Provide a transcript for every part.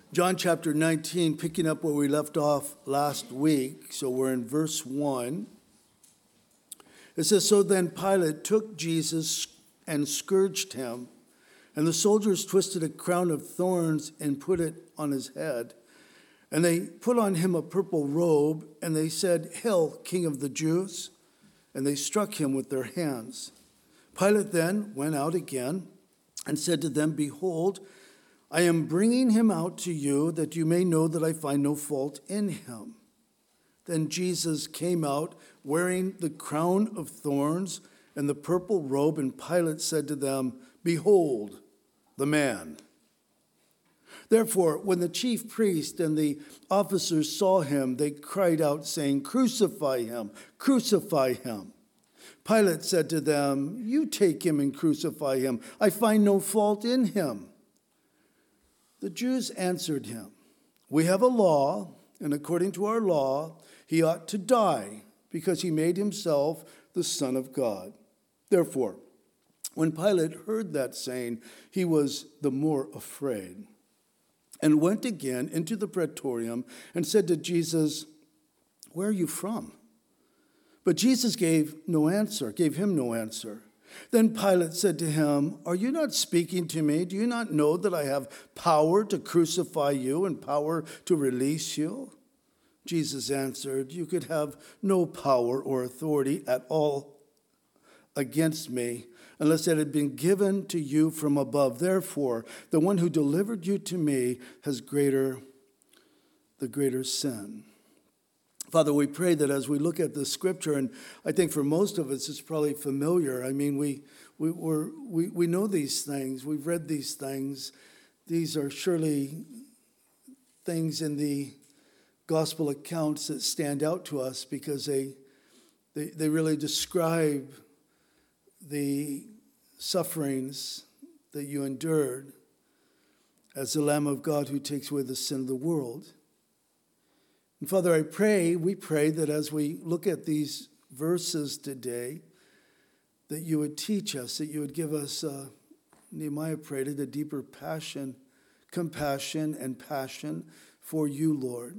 John chapter 19, picking up where we left off last week. So we're in verse 1. It says, "So then Pilate took Jesus and scourged him, and the soldiers twisted a crown of thorns and put it on his head. And they put on him a purple robe, and they said, 'Hail, King of the Jews!' And they struck him with their hands. Pilate then went out again and said to them, 'Behold, I am bringing him out to you, that you may know that I find no fault in him.' Then Jesus came out wearing the crown of thorns and the purple robe, and Pilate said to them, 'Behold the man.' Therefore, when the chief priest and the officers saw him, they cried out, saying, 'Crucify him! Crucify him!' Pilate said to them, 'You take him and crucify him. I find no fault in him.' The Jews answered him, 'We have a law, and according to our law, he ought to die, because he made himself the Son of God.' Therefore, when Pilate heard that saying, he was the more afraid, and went again into the praetorium and said to Jesus, 'Where are you from?' But Jesus gave him no answer. Then Pilate said to him, 'Are you not speaking to me? Do you not know that I have power to crucify you and power to release you?' Jesus answered, 'You could have no power or authority at all against me unless it had been given to you from above. Therefore, the one who delivered you to me has the greater sin.'" Father, we pray that as we look at the scripture, and I think for most of us it's probably familiar. I mean, we know these things. We've read these things. These are surely things in the gospel accounts that stand out to us because they really describe the sufferings that you endured as the Lamb of God who takes away the sin of the world. And Father, we pray that as we look at these verses today, that you would teach us, that you would give us, Nehemiah prayed it, a deeper passion, compassion, and passion for you, Lord.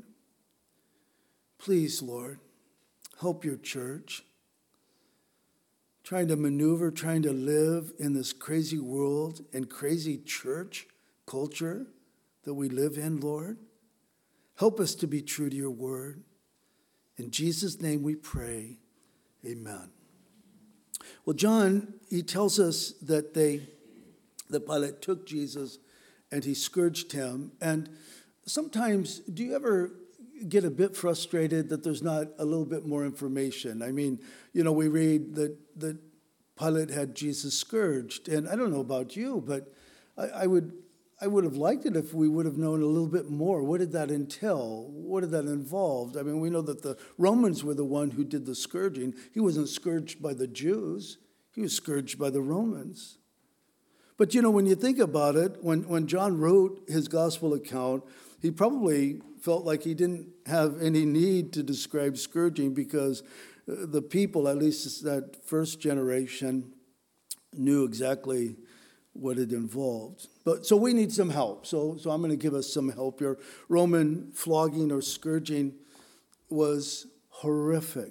Please, Lord, help your church, trying to maneuver, trying to live in this crazy world and crazy church culture that we live in, Lord. Help us to be true to your word. In Jesus' name we pray, amen. Well, John, he tells us that Pilate took Jesus and he scourged him. And sometimes, do you ever get a bit frustrated that there's not a little bit more information? I mean, we read that Pilate had Jesus scourged. And I don't know about you, but I would have liked it if we would have known a little bit more. What did that entail? What did that involve? I mean, we know that the Romans were the one who did the scourging. He wasn't scourged by the Jews. He was scourged by the Romans. But, when you think about it, when John wrote his gospel account, he probably felt like he didn't have any need to describe scourging because the people, at least that first generation, knew exactly what it involved. But so we need some help. So I'm going to give us some help here. Roman flogging or scourging was horrific.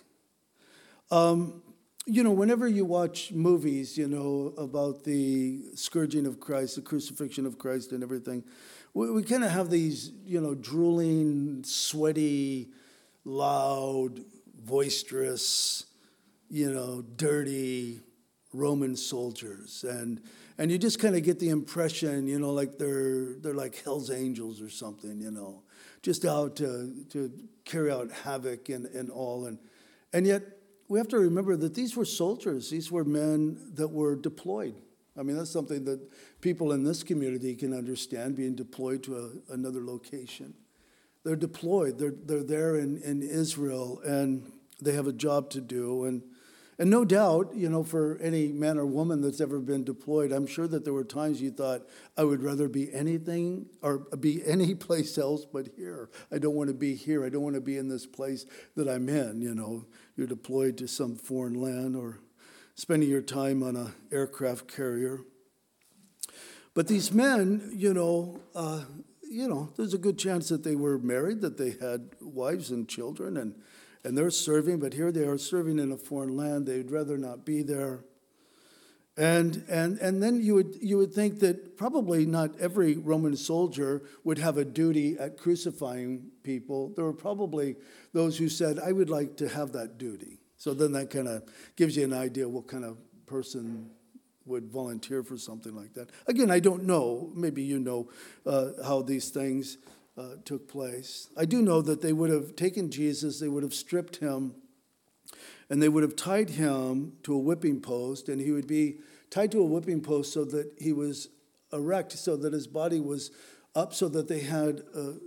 Whenever you watch movies, about the scourging of Christ, the crucifixion of Christ and everything, we kind of have these, drooling, sweaty, loud, boisterous, dirty Roman soldiers. And you just kind of get the impression, like they're like Hell's Angels or something, just out to carry out havoc and all. And yet we have to remember that these were soldiers. These were men that were deployed. I mean, that's something that people in this community can understand, being deployed to another location. They're deployed. They're there in Israel, and they have a job to do. And no doubt, for any man or woman that's ever been deployed, I'm sure that there were times you thought, I would rather be anything or be any place else but here. I don't want to be here. I don't want to be in this place that I'm in. You're deployed to some foreign land or spending your time on an aircraft carrier. But these men, there's a good chance that they were married, that they had wives and children, and they're serving, but here they are serving in a foreign land. They'd rather not be there. And then you would think that probably not every Roman soldier would have a duty at crucifying people. There were probably those who said, I would like to have that duty. So then that kind of gives you an idea what kind of person would volunteer for something like that. Again, I don't know. Maybe you know how these things took place. I do know that they would have taken Jesus, they would have stripped him, and they would have tied him to a whipping post, and he would be tied to a whipping post so that he was erect, so that his body was up, so that they had,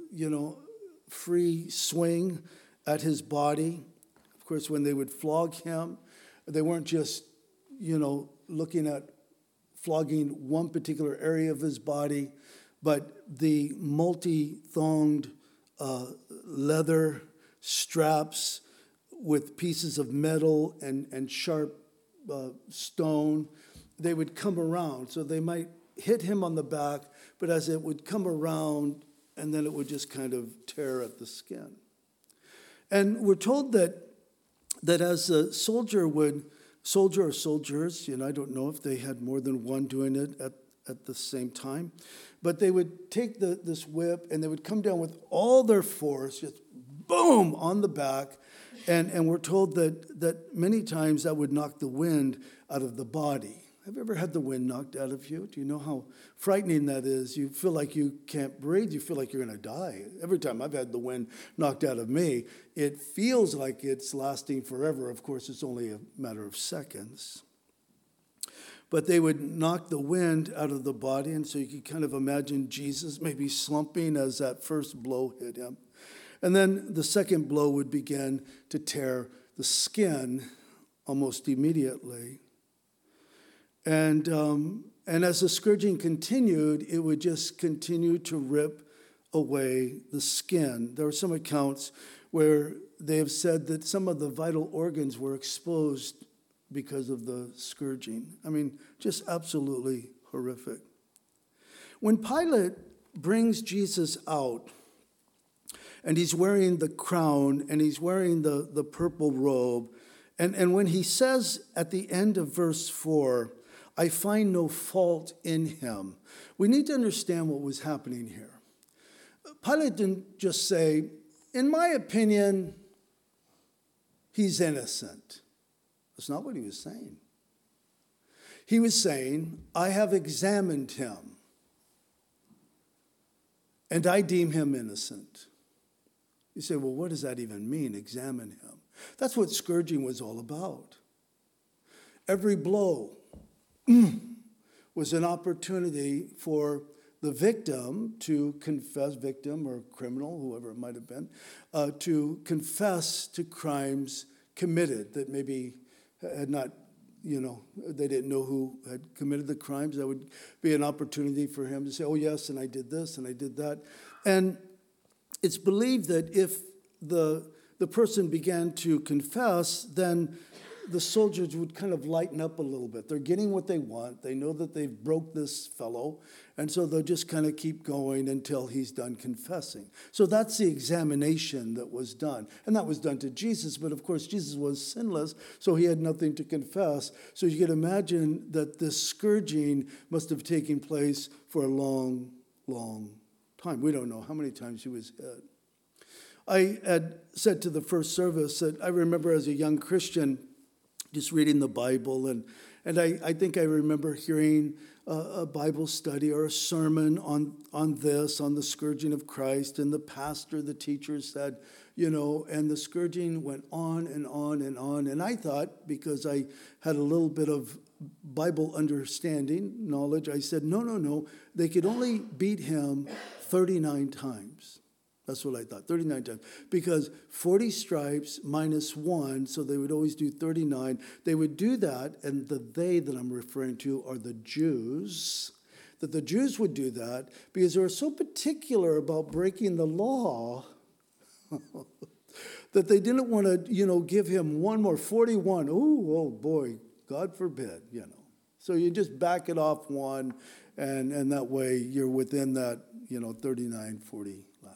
free swing at his body. Of course, when they would flog him, they weren't just, looking at flogging one particular area of his body, but the multi-thonged leather straps with pieces of metal and sharp stone, they would come around. So they might hit him on the back, but as it would come around, and then it would just kind of tear at the skin. And we're told that as a soldier or soldiers, I don't know if they had more than one doing it at the same time, but they would take this whip and they would come down with all their force, just boom, on the back. And we're told that many times that would knock the wind out of the body. Have you ever had the wind knocked out of you? Do you know how frightening that is? You feel like you can't breathe. You feel like you're going to die. Every time I've had the wind knocked out of me, it feels like it's lasting forever. Of course, it's only a matter of seconds. But they would knock the wind out of the body, and so you could kind of imagine Jesus maybe slumping as that first blow hit him. And then the second blow would begin to tear the skin almost immediately. And as the scourging continued, it would just continue to rip away the skin. There are some accounts where they have said that some of the vital organs were exposed because of the scourging. I mean, just absolutely horrific. When Pilate brings Jesus out, and he's wearing the crown, and he's wearing the purple robe, and when he says at the end of verse 4, I find no fault in him, we need to understand what was happening here. Pilate didn't just say, in my opinion, he's innocent. That's not what he was saying. He was saying, I have examined him, and I deem him innocent. You say, well, what does that even mean, examine him? That's what scourging was all about. Every blow was an opportunity for the victim to confess, victim or criminal, whoever it might have been, to confess to crimes committed that maybe had not, they didn't know who had committed the crimes. That would be an opportunity for him to say, oh, yes, and I did this and I did that. And it's believed that if the person began to confess, then the soldiers would kind of lighten up a little bit. They're getting what they want. They know that they've broke this fellow, and so they'll just kind of keep going until he's done confessing. So that's the examination that was done. And that was done to Jesus, but of course Jesus was sinless, so he had nothing to confess. So you can imagine that this scourging must have taken place for a long, long time. We don't know how many times he was hit. I had said to the first service that I remember as a young Christian just reading the Bible, and I think I remember hearing a Bible study or a sermon on the scourging of Christ, and the pastor, the teacher said, and the scourging went on and on and on, and I thought, because I had a little bit of Bible understanding, knowledge, I said, no, they could only beat him 39 times. That's what I thought, 39 times. Because 40 stripes minus 1, so they would always do 39. They would do that, and the they that I'm referring to are the Jews, that the Jews would do that because they were so particular about breaking the law that they didn't want to, give him one more, 41. Oh boy, God forbid, So you just back it off one, and that way you're within that, 39, 40 lash.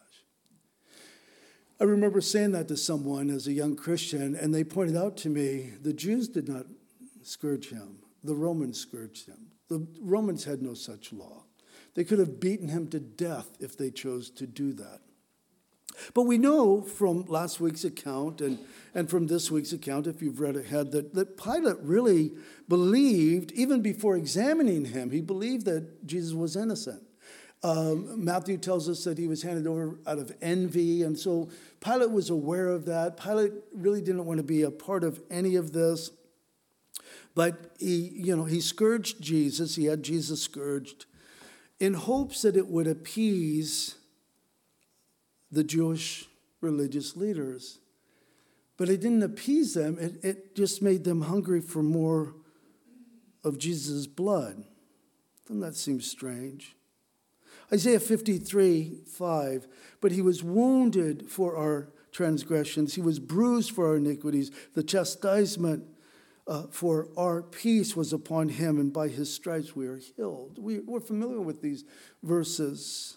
I remember saying that to someone as a young Christian, and they pointed out to me, the Jews did not scourge him. The Romans scourged him. The Romans had no such law. They could have beaten him to death if they chose to do that. But we know from last week's account and from this week's account, if you've read ahead, that Pilate really believed, even before examining him, he believed that Jesus was innocent. Matthew tells us that he was handed over out of envy, and so Pilate was aware of that. Pilate really didn't want to be a part of any of this, but he scourged Jesus. He had Jesus scourged in hopes that it would appease the Jewish religious leaders. But it didn't appease them. It just made them hungry for more of Jesus' blood. Doesn't that seem strange? Isaiah 53:5, but he was wounded for our transgressions. He was bruised for our iniquities. The chastisement for our peace was upon him, and by his stripes we are healed. We're familiar with these verses.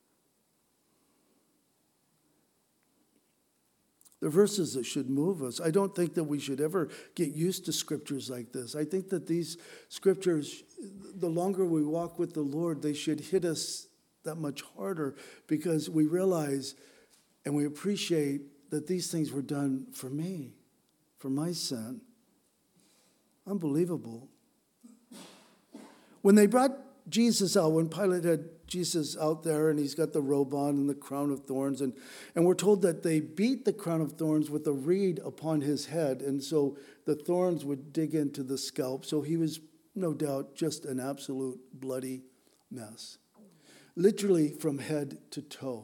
They're verses that should move us. I don't think that we should ever get used to scriptures like this. I think that these scriptures, the longer we walk with the Lord, they should hit us that much harder because we realize and we appreciate that these things were done for me, for my sin. Unbelievable. When they brought Jesus out, when Pilate had Jesus out there and he's got the robe on and the crown of thorns, and we're told that they beat the crown of thorns with a reed upon his head, and so the thorns would dig into the scalp. So he was no doubt just an absolute bloody mess, literally from head to toe.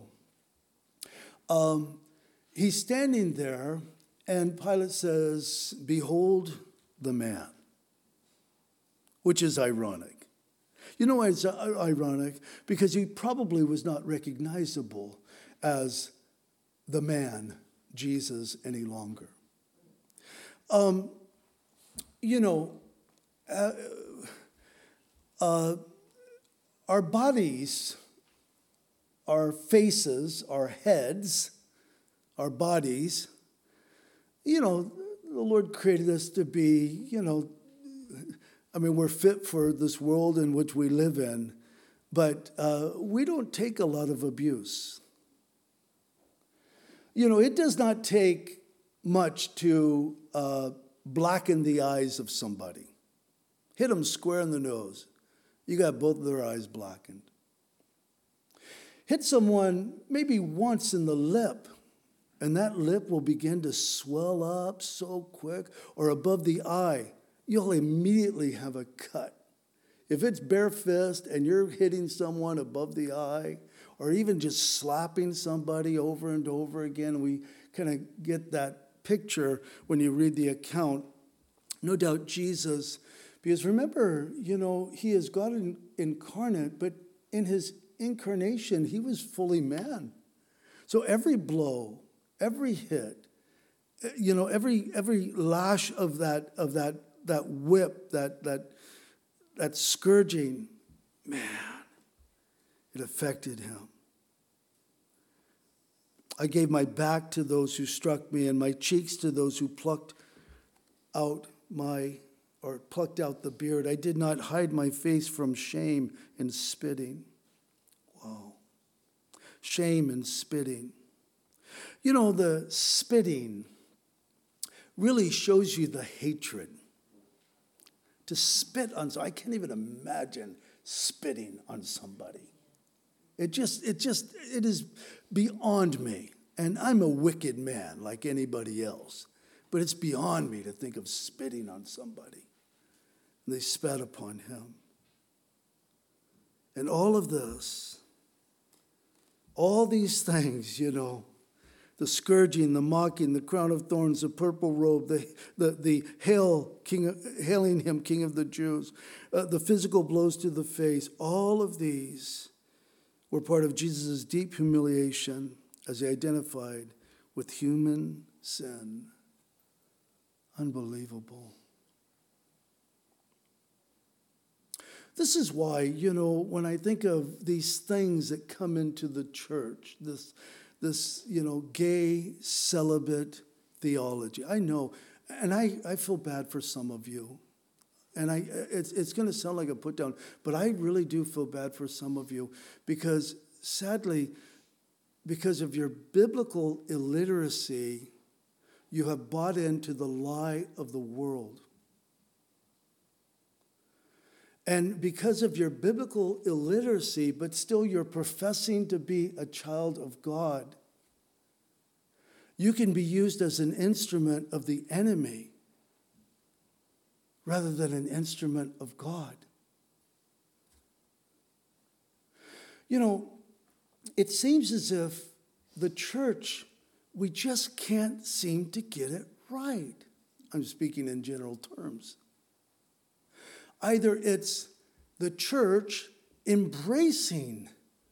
He's standing there, and Pilate says, "Behold the man," which is ironic. You know why it's ironic? Because he probably was not recognizable as the man, Jesus, any longer. Our bodies, our faces, our heads, our bodies, the Lord created us to be, we're fit for this world in which we live in, but we don't take a lot of abuse. It does not take much to blacken the eyes of somebody. Hit them square in the nose. You got both of their eyes blackened. Hit someone maybe once in the lip, and that lip will begin to swell up so quick, or above the eye. You'll immediately have a cut. If it's bare fist and you're hitting someone above the eye, or even just slapping somebody over and over again, we kind of get that picture when you read the account. No doubt Jesus, because remember, he is God incarnate, but in his incarnation, he was fully man. So every blow, every hit, every lash of that whip, that scourging, man, it affected him. I gave my back to those who struck me and my cheeks to those who plucked out the beard. I did not hide my face from shame and spitting. Wow. Shame and spitting. The spitting really shows you the hatred. To spit on somebody, I can't even imagine spitting on somebody. It is beyond me. And I'm a wicked man like anybody else. But it's beyond me to think of spitting on somebody. And they spat upon him. And all of this, all these things, the scourging, the mocking, the crown of thorns, the purple robe, the hailing him King of the Jews, the physical blows to the face, all of these were part of Jesus' deep humiliation as he identified with human sin. Unbelievable. This is why, when I think of these things that come into the church, this gay celibate theology, I know, and I feel bad for some of you. And it's going to sound like a put down, but I really do feel bad for some of you because, sadly, because of your biblical illiteracy, you have bought into the lie of the world. And because of your biblical illiteracy, but still you're professing to be a child of God, you can be used as an instrument of the enemy rather than an instrument of God. It seems as if the church, we just can't seem to get it right. I'm speaking in general terms. Either it's the church embracing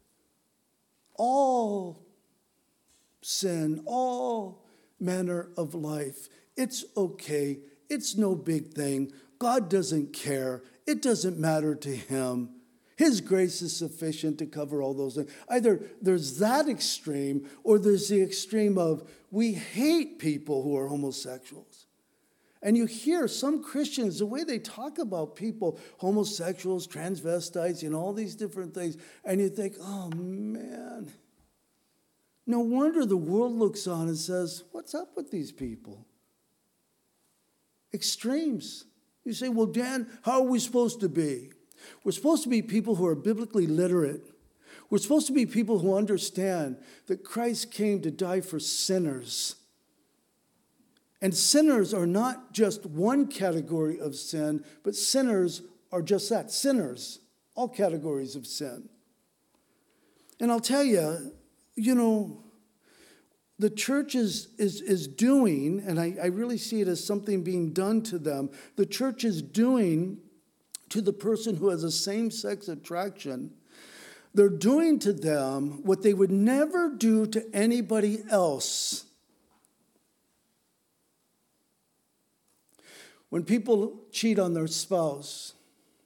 all sin, all manner of life. It's okay. It's no big thing. God doesn't care. It doesn't matter to him. His grace is sufficient to cover all those things. Either there's that extreme or there's the extreme of we hate people who are homosexuals. And you hear some Christians, the way they talk about people, homosexuals, transvestites, all these different things, and you think, oh man, no wonder the world looks on and says, what's up with these people? Extremes. You say, well, Dan, how are we supposed to be? We're supposed to be people who are biblically literate. We're supposed to be people who understand that Christ came to die for sinners. And sinners are not just one category of sin, but sinners are just that, sinners, all categories of sin. And I'll tell you, the church is doing, and I really see it as something being done to them, the church is doing to the person who has a same-sex attraction, they're doing to them what they would never do to anybody else. When people cheat on their spouse,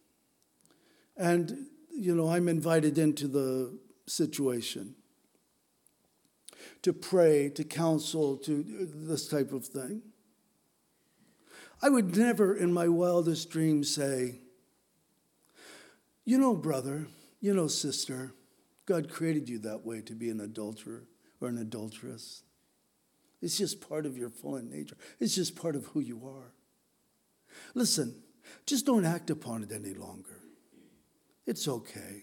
and, I'm invited into the situation to pray, to counsel, to this type of thing, I would never in my wildest dreams say, brother, sister, God created you that way to be an adulterer or an adulteress. It's just part of your fallen nature. It's just part of who you are. Listen, just don't act upon it any longer. It's okay.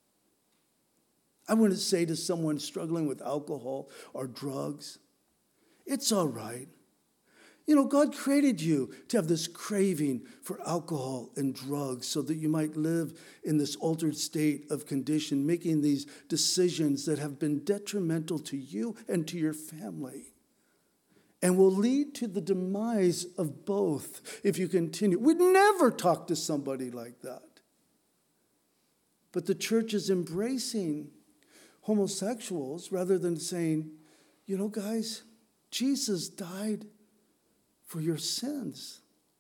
I wouldn't say to someone struggling with alcohol or drugs, it's all right. God created you to have this craving for alcohol and drugs so that you might live in this altered state of condition, making these decisions that have been detrimental to you and to your family, and will lead to the demise of both if you continue. We'd never talk to somebody like that. But the church is embracing homosexuals rather than saying, guys, Jesus died for your sins.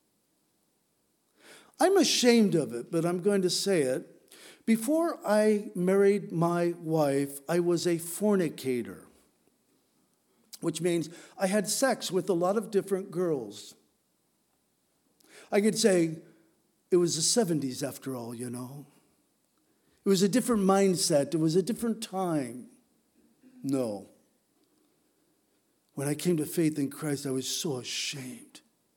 I'm ashamed of it, but I'm going to say it. Before I married my wife, I was a fornicator, which means I had sex with a lot of different girls. I could say it was the 70s after all, It was a different mindset. It was a different time. No. When I came to faith in Christ, I was so ashamed.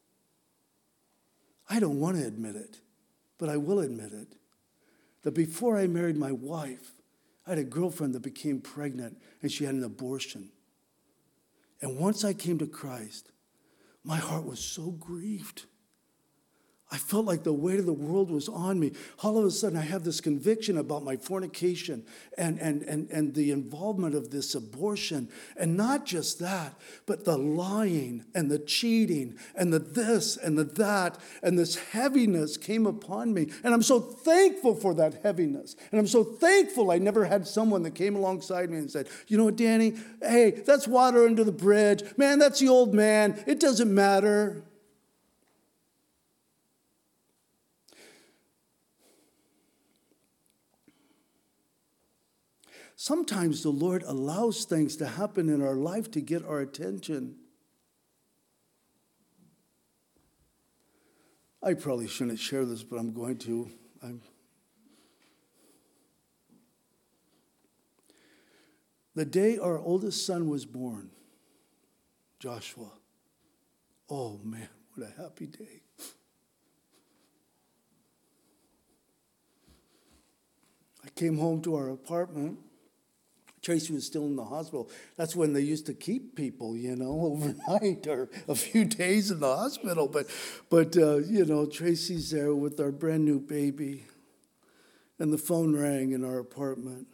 I don't want to admit it, but I will admit it. That before I married my wife, I had a girlfriend that became pregnant and she had an abortion. And once I came to Christ, my heart was so grieved. I felt like the weight of the world was on me. All of a sudden, I have this conviction about my fornication and the involvement of this abortion. And not just that, but the lying and the cheating and the this and the that. And this heaviness came upon me. And I'm so thankful for that heaviness. And I'm so thankful I never had someone that came alongside me and said, you know what, Danny? Hey, that's water under the bridge. Man, that's the old man. It doesn't matter. Sometimes the Lord allows things to happen in our life to get our attention. I probably shouldn't share this, but I'm going to. The day our oldest son was born, Joshua, oh man, what a happy day. I came home to our apartment. Tracy was still in the hospital. That's when they used to keep people, overnight or a few days in the hospital. But Tracy's there with our brand new baby. And the phone rang in our apartment.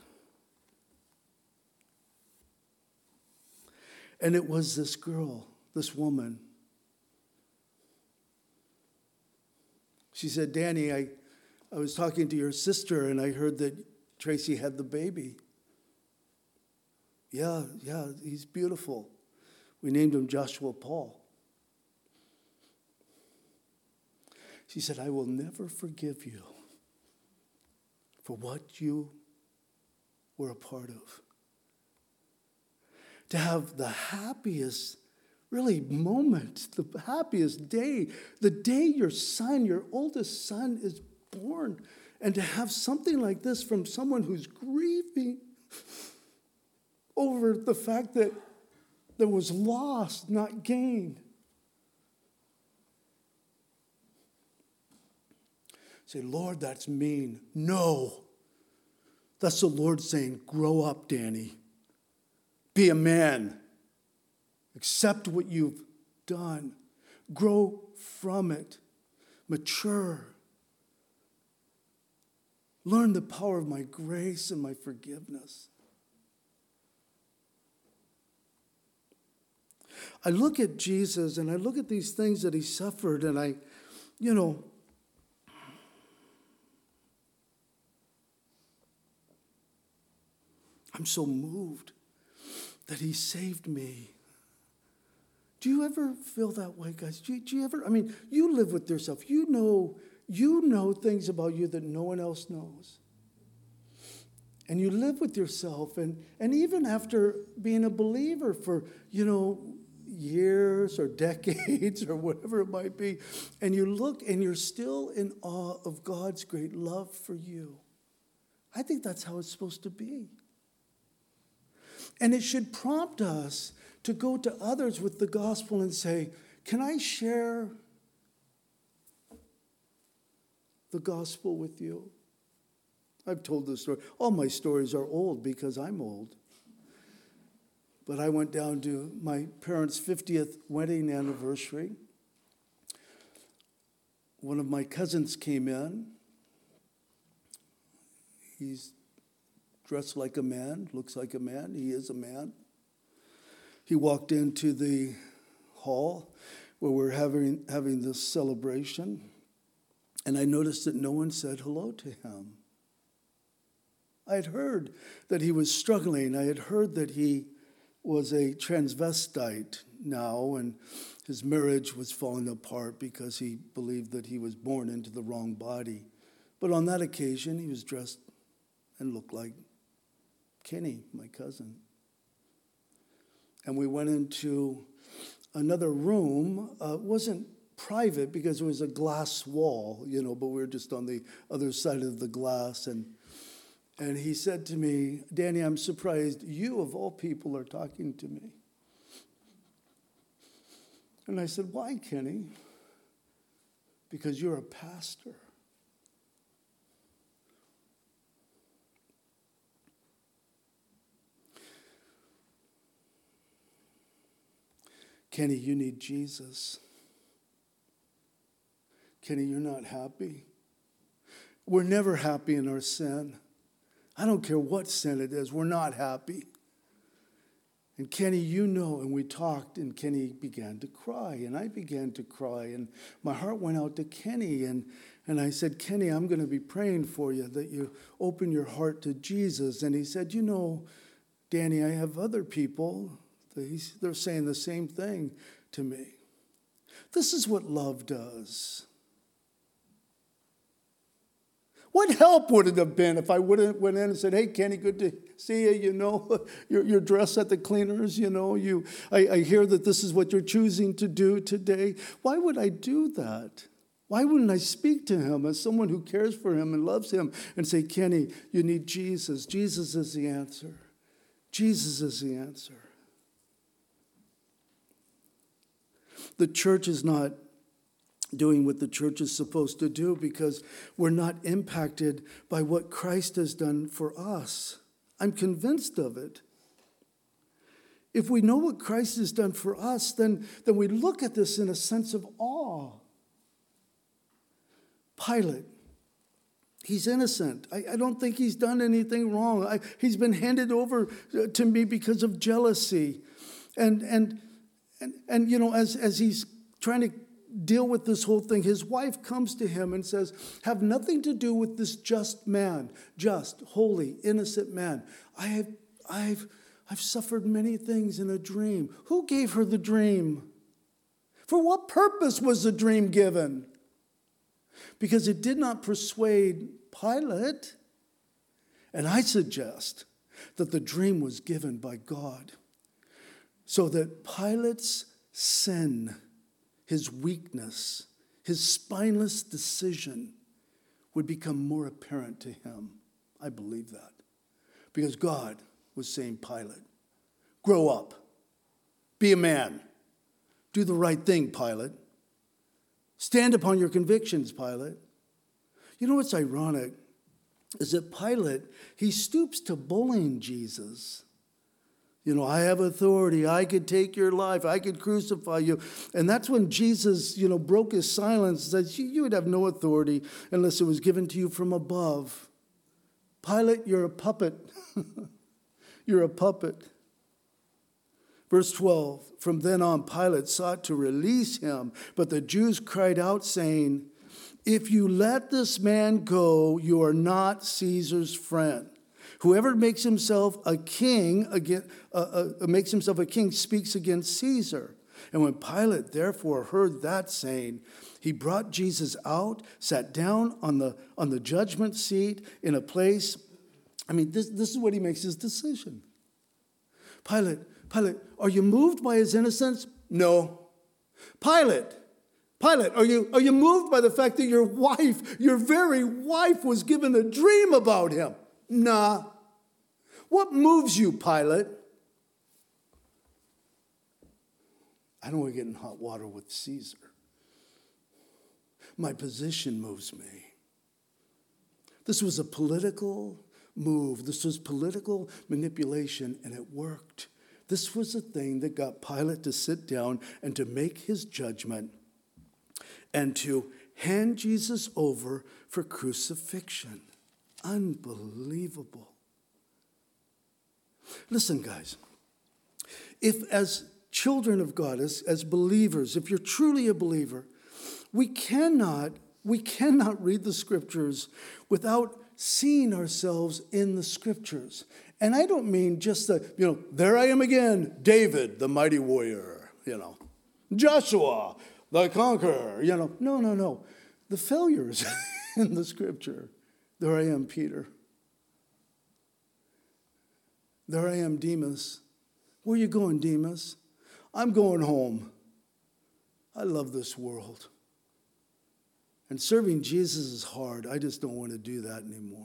And it was this girl, this woman. She said, Danny, I was talking to your sister and I heard that Tracy had the baby. Yeah, he's beautiful. We named him Joshua Paul. She said, I will never forgive you for what you were a part of. To have the happiest, really, moment, the happiest day, the day your son, your oldest son is born, and to have something like this from someone who's grieving over the fact that there was loss, not gain. Say, Lord, that's mean. No. That's the Lord saying, grow up, Danny. Be a man. Accept what you've done. Grow from it. Mature. Learn the power of my grace and my forgiveness. I look at Jesus and I look at these things that he suffered and I'm so moved that he saved me. Do you ever feel that way, guys? Do you ever, you live with yourself. You know things about you that no one else knows. And you live with yourself, and even after being a believer for, years or decades or whatever it might be, and you look and you're still in awe of God's great love for you. I think that's how it's supposed to be. And it should prompt us to go to others with the gospel and say, can I share the gospel with you? I've told this story. All my stories are old because I'm old. But I went down to my parents' 50th wedding anniversary. One of my cousins came in. He's dressed like a man, looks like a man. He is a man. He walked into the hall where we're having this celebration, and I noticed that no one said hello to him. I had heard that he was struggling. I had heard that he was a transvestite now, and his marriage was falling apart because he believed that he was born into the wrong body. But on that occasion, he was dressed and looked like Kenny, my cousin. And we went into another room. It wasn't private because it was a glass wall, but we were just on the other side of the glass. And he said to me, Danny, I'm surprised you, of all people, are talking to me. And I said, why, Kenny? Because you're a pastor. Kenny, you need Jesus. Kenny, you're not happy. We're never happy in our sin. I don't care what sin it is. We're not happy. And Kenny, and we talked, and Kenny began to cry, and I began to cry, and my heart went out to Kenny, and I said, Kenny, I'm going to be praying for you, that you open your heart to Jesus. And he said, Danny, I have other people. They're saying the same thing to me. This is what love does. What help would it have been if I would have went in and said, hey, Kenny, good to see you, your dress at the cleaners, I hear that this is what you're choosing to do today. Why would I do that? Why wouldn't I speak to him as someone who cares for him and loves him and say, Kenny, you need Jesus. Jesus is the answer. Jesus is the answer. The church is not doing what the church is supposed to do because we're not impacted by what Christ has done for us. I'm convinced of it. If we know what Christ has done for us, then we look at this in a sense of awe. Pilate, he's innocent. I don't think he's done anything wrong. He's been handed over to me because of jealousy. And as he's trying to deal with this whole thing, his wife comes to him and says, have nothing to do with this just man, just, holy, innocent man. I've suffered many things in a dream. Who gave her the dream? For what purpose was the dream given? Because it did not persuade Pilate. And I suggest that the dream was given by God so that Pilate's sin, his weakness, his spineless decision would become more apparent to him. I believe that. Because God was saying, Pilate, grow up. Be a man. Do the right thing, Pilate. Stand upon your convictions, Pilate. You know what's ironic is that Pilate, he stoops to bullying Jesus. I have authority. I could take your life. I could crucify you. And that's when Jesus, broke his silence and said, you would have no authority unless it was given to you from above. Pilate, you're a puppet. You're a puppet. Verse 12, from then on, Pilate sought to release him, but the Jews cried out, saying, if you let this man go, you are not Caesar's friend. Whoever makes himself a king speaks against Caesar. And when Pilate therefore heard that saying, he brought Jesus out, sat down on the judgment seat in a place. This is what he makes his decision. Pilate, are you moved by his innocence? No. Pilate, are you moved by the fact that your very wife was given a dream about him? Nah. What moves you, Pilate? I don't want to get in hot water with Caesar. My position moves me. This was a political move. This was political manipulation, and it worked. This was the thing that got Pilate to sit down and to make his judgment and to hand Jesus over for crucifixion. Unbelievable. Listen, guys, if as children of God, as believers, if you're truly a believer, we cannot read the scriptures without seeing ourselves in the scriptures. And I don't mean just there I am again, David, the mighty warrior, Joshua, the conqueror, No. The failures in the scripture. There I am, Peter. There I am, Demas. Where are you going, Demas? I'm going home. I love this world. And serving Jesus is hard. I just don't want to do that anymore.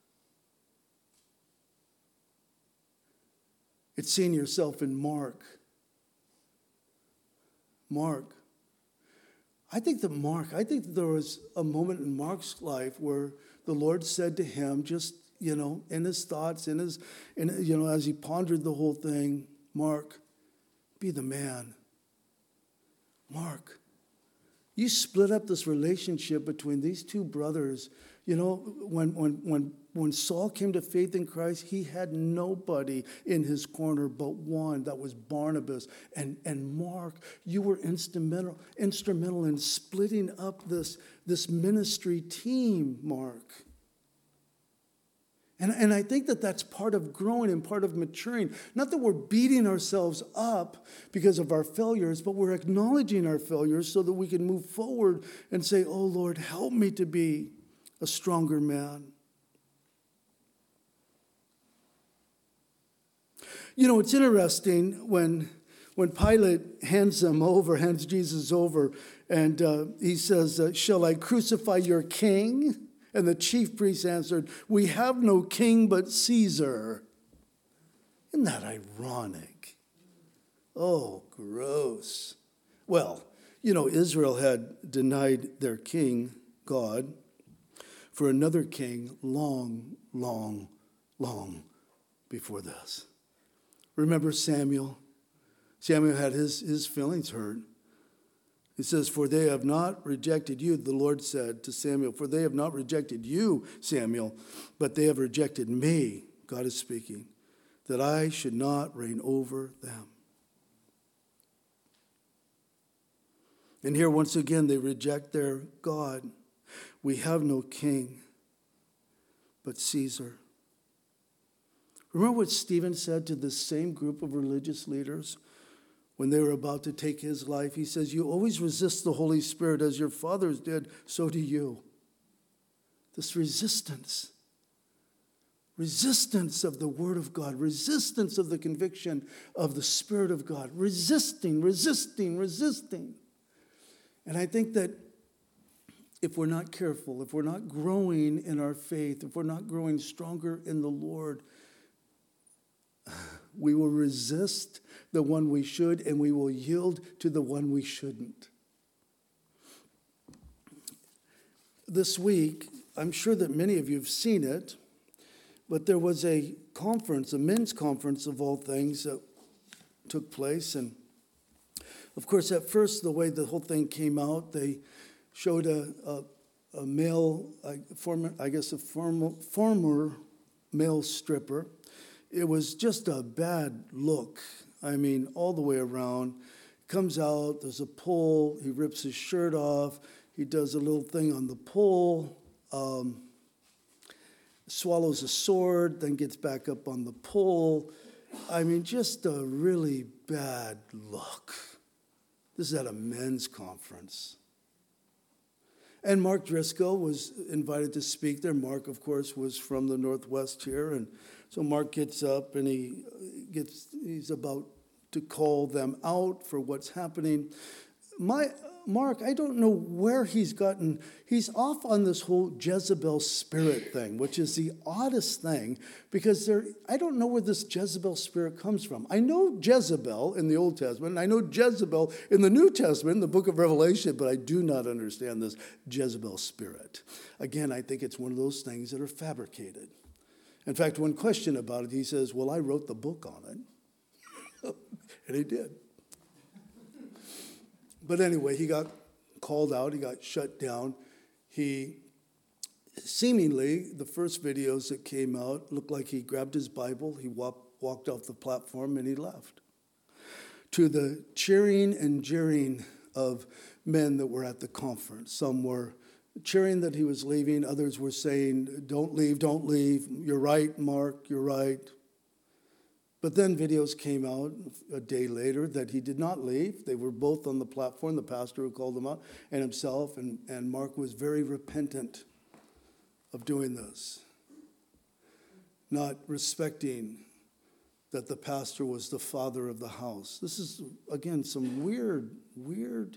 It's seeing yourself in Mark. I think that there was a moment in Mark's life where the Lord said to him, just, in his thoughts, as he pondered the whole thing, Mark, be the man. Mark, you split up this relationship between these two brothers. When Saul came to faith in Christ, he had nobody in his corner but one, that was Barnabas. And Mark, you were instrumental in splitting up this ministry team, Mark. And I think that that's part of growing and part of maturing. Not that we're beating ourselves up because of our failures, but we're acknowledging our failures so that we can move forward and say, oh, Lord, help me to be a stronger man. You know, it's interesting when Pilate hands Jesus over, and he says, shall I crucify your king? And the chief priests answered, we have no king but Caesar. Isn't that ironic? Oh, gross. Well, you know, Israel had denied their king, God, for another king long, long, long before this. Remember Samuel? Samuel had his feelings hurt. He says, for they have not rejected you, the Lord said to Samuel, for they have not rejected you, Samuel, but they have rejected me, God is speaking, that I should not reign over them. And here once again they reject their God. We have no king but Caesar. Remember what Stephen said to this same group of religious leaders when they were about to take his life? He says, you always resist the Holy Spirit as your fathers did, so do you. This resistance of the Word of God, resistance of the conviction of the Spirit of God, resisting. And I think that if we're not careful, if we're not growing in our faith, if we're not growing stronger in the Lord, we will resist the one we should, and we will yield to the one we shouldn't. This week, I'm sure that many of you have seen it, but there was a conference, a men's conference of all things, that took place. And of course, at first, the way the whole thing came out, they showed a male, former male stripper. It was just a bad look. I mean, all the way around. Comes out, there's a pole, he rips his shirt off, he does a little thing on the pole, swallows a sword, then gets back up on the pole. I mean, just a really bad look. This is at a men's conference. And Mark Driscoll was invited to speak there. Mark, of course, was from the Northwest here, and so Mark gets up and he's about to call them out for what's happening. Mark, I don't know where he's off on this whole Jezebel spirit thing, which is the oddest thing, because I don't know where this Jezebel spirit comes from. I know Jezebel in the Old Testament, and I know Jezebel in the New Testament, in the book of Revelation, but I do not understand this Jezebel spirit. Again, I think it's one of those things that are fabricated. In fact, one question about it, he says, well, I wrote the book on it. And he did. But anyway, he got called out. He got shut down. Seemingly, the first videos that came out looked like he grabbed his Bible, he walked off the platform, and he left. To the cheering and jeering of men that were at the conference. Some were cheering that he was leaving. Others were saying, don't leave, don't leave. You're right, Mark, you're right. But then videos came out a day later that he did not leave. They were both on the platform, the pastor who called them out, and himself, and Mark was very repentant of doing this, not respecting that the pastor was the father of the house. This is, again, some weird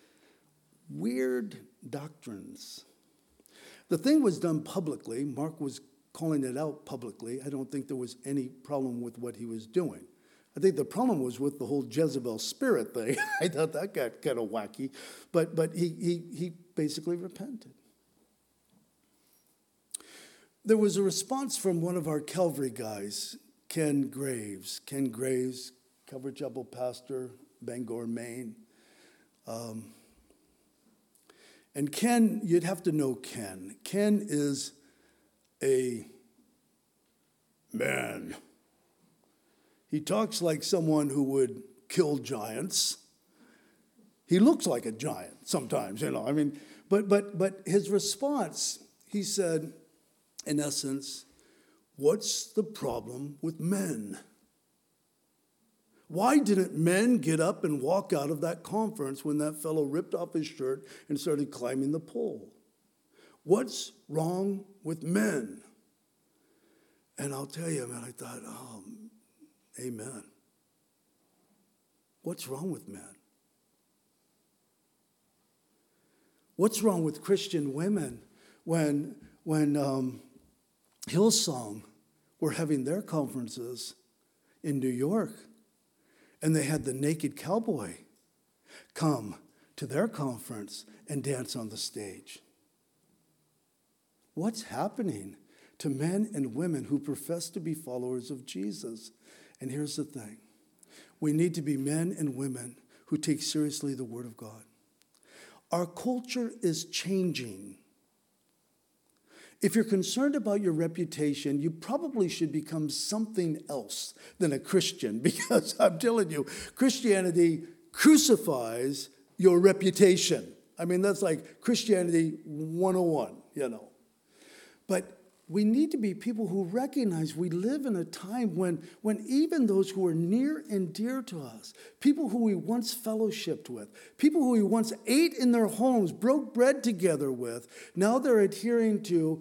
doctrines. The thing was done publicly. Mark was calling it out publicly. I don't think there was any problem with what he was doing. I think the problem was with the whole Jezebel spirit thing. I thought that got kind of wacky. But he basically repented. There was a response from one of our Calvary guys, Ken Graves. Ken Graves, Calvary Chapel pastor, Bangor, Maine. And Ken, you'd have to know Ken. Ken is a man. He talks like someone who would kill giants. He looks like a giant sometimes, I mean, but his response, he said, in essence, what's the problem with men? Why didn't men get up and walk out of that conference when that fellow ripped off his shirt and started climbing the pole? What's wrong with men? And I'll tell you, man, I thought, oh, amen. What's wrong with men? What's wrong with Christian women when Hillsong were having their conferences in New York and they had the naked cowboy come to their conference and dance on the stage? What's happening to men and women who profess to be followers of Jesus? And here's the thing. We need to be men and women who take seriously the Word of God. Our culture is changing. If you're concerned about your reputation, you probably should become something else than a Christian, because I'm telling you, Christianity crucifies your reputation. I mean, that's like Christianity 101, But we need to be people who recognize we live in a time when even those who are near and dear to us, people who we once fellowshipped with, people who we once ate in their homes, broke bread together with, now they're adhering to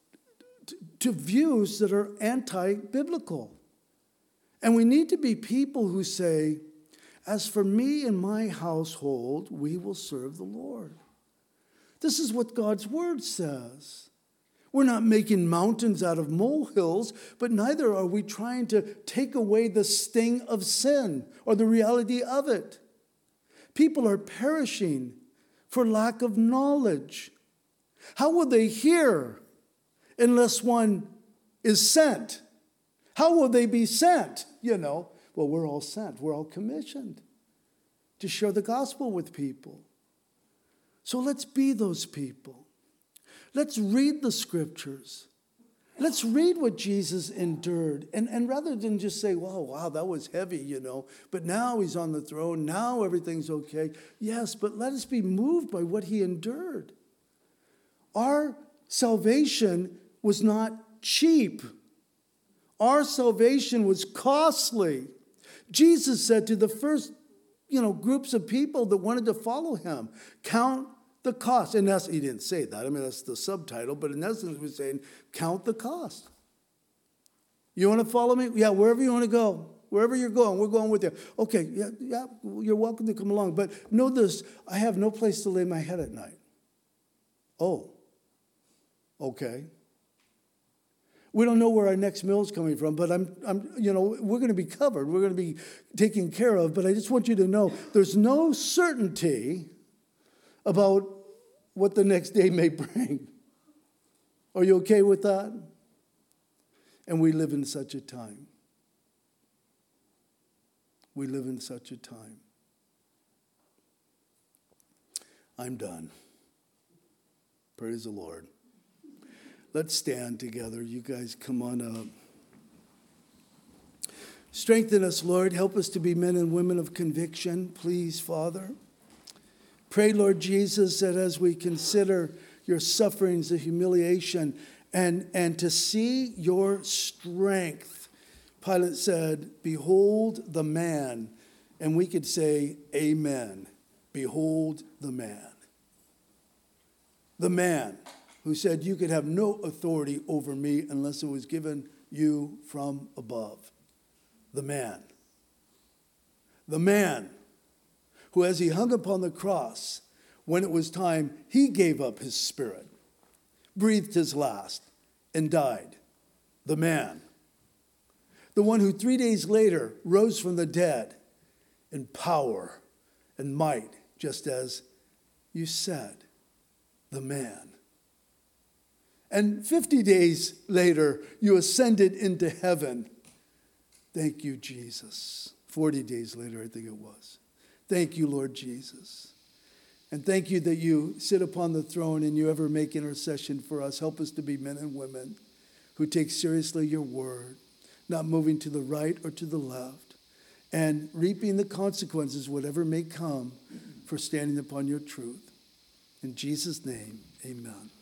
views that are anti-biblical. And we need to be people who say, as for me and my household, we will serve the Lord. This is what God's word says. We're not making mountains out of molehills, but neither are we trying to take away the sting of sin or the reality of it. People are perishing for lack of knowledge. How will they hear unless one is sent? How will they be sent? Well, we're all sent. We're all commissioned to share the gospel with people. So let's be those people. Let's read the scriptures. Let's read what Jesus endured. And rather than just say, wow, that was heavy, but now he's on the throne. Now everything's okay. Yes, but let us be moved by what he endured. Our salvation was not cheap. Our salvation was costly. Jesus said to the first, groups of people that wanted to follow him, count the cost. And he didn't say that. I mean, that's the subtitle. But in essence, we're saying, count the cost. You want to follow me? Yeah, wherever you want to go. Wherever you're going, we're going with you. Okay, yeah, you're welcome to come along. But know this, I have no place to lay my head at night. Oh, okay. We don't know where our next meal is coming from, but we're going to be covered. We're going to be taken care of. But I just want you to know there's no certainty about what the next day may bring. Are you okay with that? And we live in such a time. We live in such a time. I'm done. Praise the Lord. Let's stand together. You guys come on up. Strengthen us, Lord. Help us to be men and women of conviction, please, Father. Pray, Lord Jesus, that as we consider your sufferings, the humiliation, and to see your strength, Pilate said, behold the man. And we could say, amen. Behold the man. The man who said, you could have no authority over me unless it was given you from above. The man. The man who, as he hung upon the cross, when it was time, he gave up his spirit, breathed his last, and died. The man. The one who 3 days later rose from the dead in power and might, just as you said. The man. And 50 days later, you ascended into heaven. Thank you, Jesus. 40 days later, I think it was. Thank you, Lord Jesus. And thank you that you sit upon the throne and you ever make intercession for us. Help us to be men and women who take seriously your word, not moving to the right or to the left, and reaping the consequences, whatever may come, for standing upon your truth. In Jesus' name, amen.